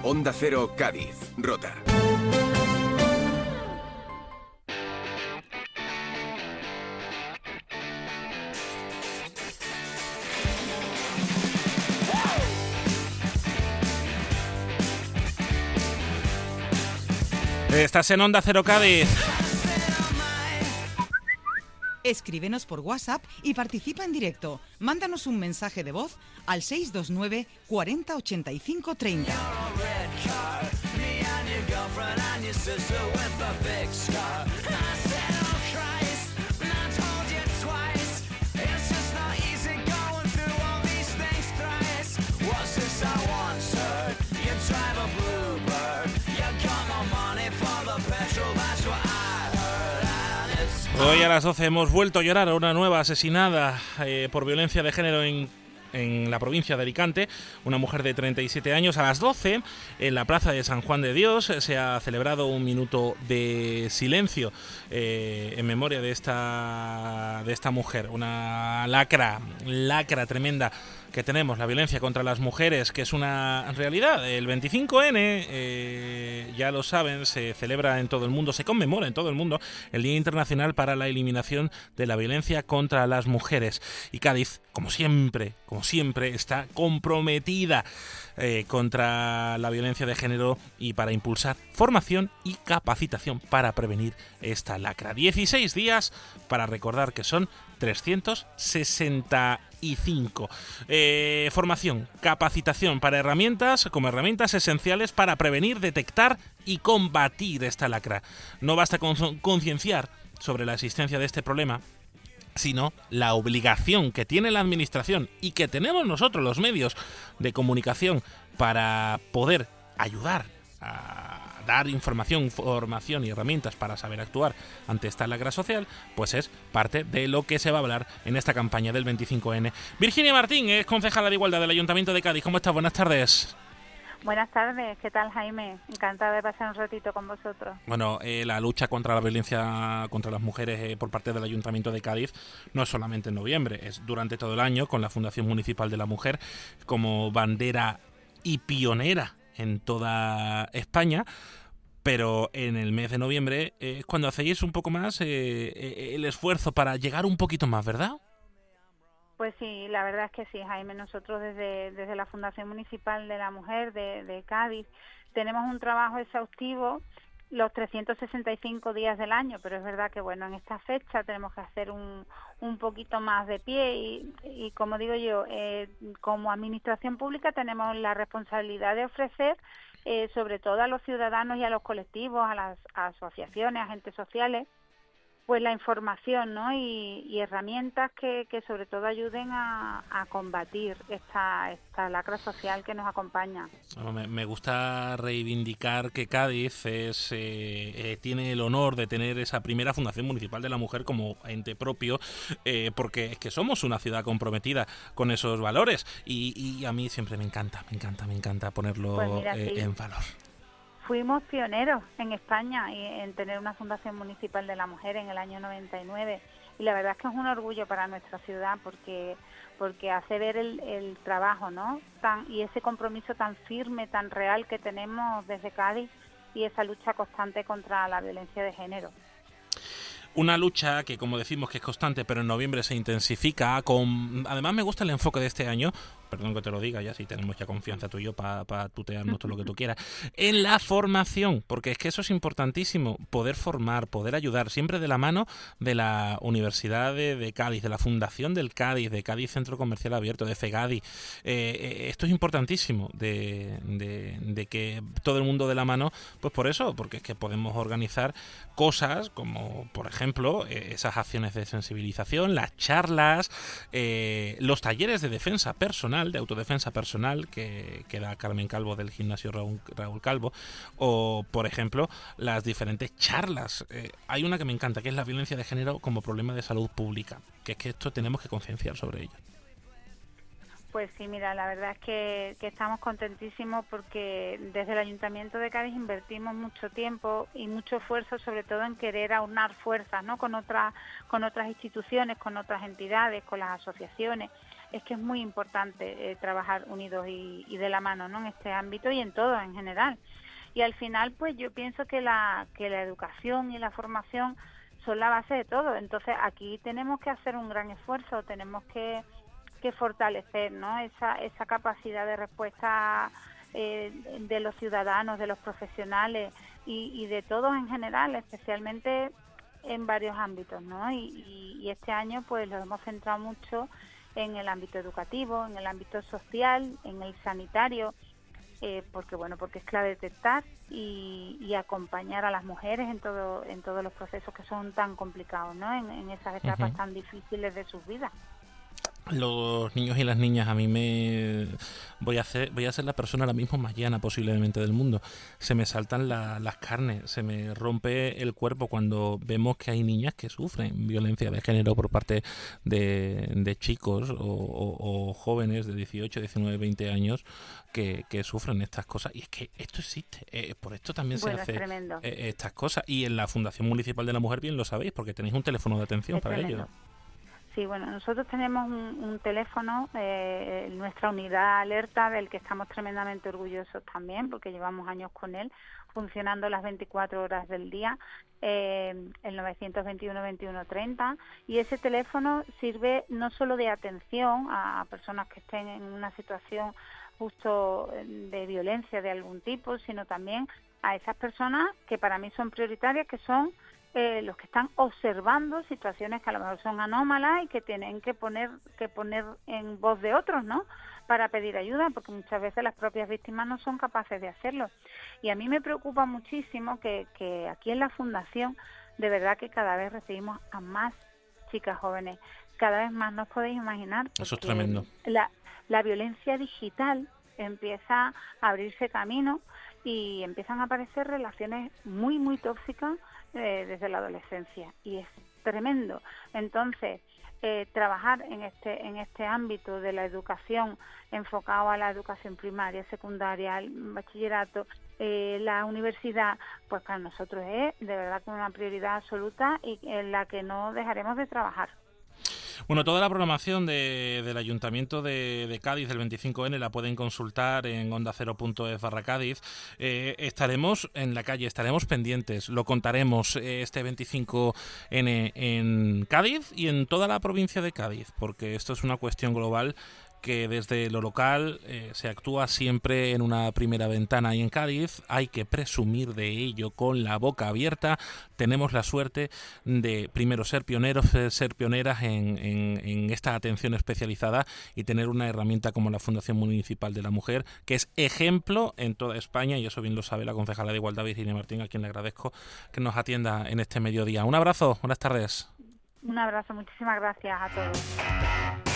Onda Cero, Cádiz, Rota. Estás en Onda Cero Cádiz. Escríbenos por WhatsApp y participa en directo. Mándanos un mensaje de voz al 629 40 85 30. Hoy a las 12 hemos vuelto a llorar a una nueva asesinada por violencia de género en la provincia de Alicante, una mujer de 37 años. A las 12, en la plaza de San Juan de Dios, se ha celebrado un minuto de silencio en memoria de esta mujer. Una lacra tremenda que tenemos, la violencia contra las mujeres, que es una realidad. El 25N, ya lo saben, se celebra en todo el mundo, se conmemora en todo el mundo el Día Internacional para la Eliminación de la Violencia contra las Mujeres. Y Cádiz, como siempre, está comprometida contra la violencia de género y para impulsar formación y capacitación para prevenir esta lacra. 16 días para recordar que son 365. Formación, capacitación para herramientas esenciales para prevenir, detectar y combatir esta lacra. No basta con concienciar sobre la existencia de este problema, sino la obligación que tiene la administración y que tenemos nosotros los medios de comunicación para poder ayudar a dar información, formación y herramientas para saber actuar ante esta lacra social, pues es parte de lo que se va a hablar en esta campaña del 25N. Virginia Martín es concejala de Igualdad del Ayuntamiento de Cádiz. ¿Cómo estás? Buenas tardes. Buenas tardes, ¿qué tal, Jaime? Encantada de pasar un ratito con vosotros. Bueno, la lucha contra la violencia contra las mujeres por parte del Ayuntamiento de Cádiz no es solamente en noviembre, es durante todo el año, con la Fundación Municipal de la Mujer como bandera y pionera en toda España. Pero en el mes de noviembre es cuando hacéis un poco más el esfuerzo para llegar un poquito más, ¿verdad? Pues sí, la verdad es que sí, Jaime. Nosotros desde la Fundación Municipal de la Mujer de Cádiz tenemos un trabajo exhaustivo los 365 días del año, pero es verdad que bueno, en esta fecha tenemos que hacer un poquito más de pie y como digo yo, como administración pública tenemos la responsabilidad de ofrecer sobre todo a los ciudadanos y a los colectivos, a las asociaciones, agentes sociales, pues la información, ¿no? y herramientas que sobre todo ayuden a combatir esta lacra social que nos acompaña. Me gusta reivindicar que Cádiz tiene el honor de tener esa primera Fundación Municipal de la Mujer como ente propio, porque es que somos una ciudad comprometida con esos valores y a mí siempre me encanta ponerlo pues mira, sí. En valor. Fuimos pioneros en España en tener una Fundación Municipal de la Mujer en el año 99 y la verdad es que es un orgullo para nuestra ciudad porque hace ver el trabajo, ¿no? Y ese compromiso tan firme, tan real que tenemos desde Cádiz y esa lucha constante contra la violencia de género. Una lucha que, como decimos, que es constante, pero en noviembre se intensifica. Además, me gusta el enfoque de este año, perdón que te lo diga, ya si tenemos ya confianza tú y yo para tutearnos todo lo que tú quieras, en la formación, porque es que eso es importantísimo, poder formar, poder ayudar, siempre de la mano de la Universidad de Cádiz, de la Fundación del Cádiz, de Cádiz Centro Comercial Abierto, de FEGADI. Esto es importantísimo, de que todo el mundo de la mano, pues por eso, porque es que podemos organizar cosas como, por ejemplo, esas acciones de sensibilización, las charlas, los talleres de defensa personal, de autodefensa personal que da Carmen Calvo del gimnasio Raúl Calvo, o por ejemplo las diferentes charlas. Hay una que me encanta, que es la violencia de género como problema de salud pública, que es que esto tenemos que concienciar sobre ello. Pues sí, mira, la verdad es que estamos contentísimos porque desde el Ayuntamiento de Cádiz invertimos mucho tiempo y mucho esfuerzo, sobre todo en querer aunar fuerzas, ¿no? con otras instituciones, con otras entidades, con las asociaciones, es que es muy importante trabajar unidos y de la mano, ¿no?, en este ámbito y en todo en general. Y al final, pues yo pienso que la educación y la formación son la base de todo. Entonces aquí tenemos que hacer un gran esfuerzo, tenemos que fortalecer, ¿no?, esa capacidad de respuesta de los ciudadanos, de los profesionales y de todos en general, especialmente en varios ámbitos, ¿no? Y este año pues lo hemos centrado mucho en el ámbito educativo, en el ámbito social, en el sanitario, porque es clave detectar y acompañar a las mujeres en todos los procesos que son tan complicados, ¿no?, en esas etapas tan difíciles de sus vidas. Los niños y las niñas, a mí voy a ser la persona ahora mismo más llana posiblemente del mundo. Se me saltan las carnes, se me rompe el cuerpo cuando vemos que hay niñas que sufren violencia de género por parte de chicos o jóvenes de 18, 19, 20 años que sufren estas cosas. Y es que esto existe, por esto también se hace estas cosas. Y en la Fundación Municipal de la Mujer bien lo sabéis, porque tenéis un teléfono de atención para ello. Sí, bueno, nosotros tenemos un teléfono, nuestra unidad alerta, del que estamos tremendamente orgullosos también, porque llevamos años con él, funcionando las 24 horas del día, el 921-2130, y ese teléfono sirve no solo de atención a personas que estén en una situación justo de violencia de algún tipo, sino también a esas personas que para mí son prioritarias, que son los que están observando situaciones que a lo mejor son anómalas y que tienen que poner en voz de otros, ¿no?, para pedir ayuda, porque muchas veces las propias víctimas no son capaces de hacerlo. Y a mí me preocupa muchísimo que aquí en la Fundación, de verdad que cada vez recibimos a más chicas jóvenes, cada vez más, no os podéis imaginar. Eso es tremendo. La violencia digital empieza a abrirse camino y empiezan a aparecer relaciones muy, muy tóxicas desde la adolescencia, y es tremendo. Entonces, trabajar en este ámbito de la educación, enfocado a la educación primaria, secundaria, el bachillerato, la universidad, pues para nosotros es de verdad una prioridad absoluta y en la que no dejaremos de trabajar. Bueno, toda la programación del Ayuntamiento de Cádiz del 25N la pueden consultar en ondacero.es/Cádiz. Estaremos en la calle, estaremos pendientes, lo contaremos este 25N en Cádiz y en toda la provincia de Cádiz, porque esto es una cuestión global que desde lo local se actúa siempre en una primera ventana, y en Cádiz hay que presumir de ello con la boca abierta. Tenemos la suerte de primero ser pioneros, ser pioneras en esta atención especializada y tener una herramienta como la Fundación Municipal de la Mujer, que es ejemplo en toda España, y eso bien lo sabe la concejala de Igualdad, Virginia Martín, a quien le agradezco que nos atienda en este mediodía. Un abrazo, buenas tardes. Un abrazo, muchísimas gracias a todos.